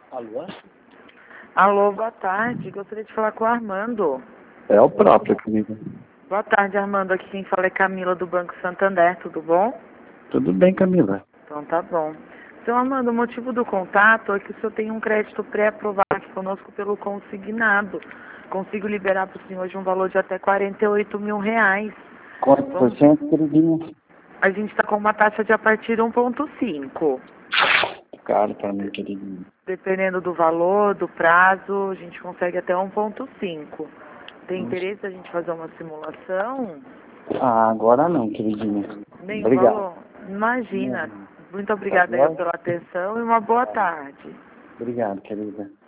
Alô? Alô, boa tarde. Gostaria de falar com o Armando. É o próprio, querida. Boa tarde, Armando. Aqui quem fala é Camila do Banco Santander. Tudo bom? Tudo bem, Camila? Então tá bom. Seu Armando, o motivo do contato é que o senhor tem um crédito pré-aprovado aqui conosco pelo consignado. Consigo liberar para o senhor de um valor de até R$ 48.000. Quanto por cento, queridinha? A gente está com uma taxa de a partir de 1,5. Caro pra mim, queridinha. Dependendo do valor, do prazo, a gente consegue até 1,5. Tem interesse a gente fazer uma simulação? Ah, agora não, queridinha. Nem Obrigado. valor? Imagina. Não. Muito obrigada aí Tá bom? pela atenção e uma boa tarde. Obrigado, querida.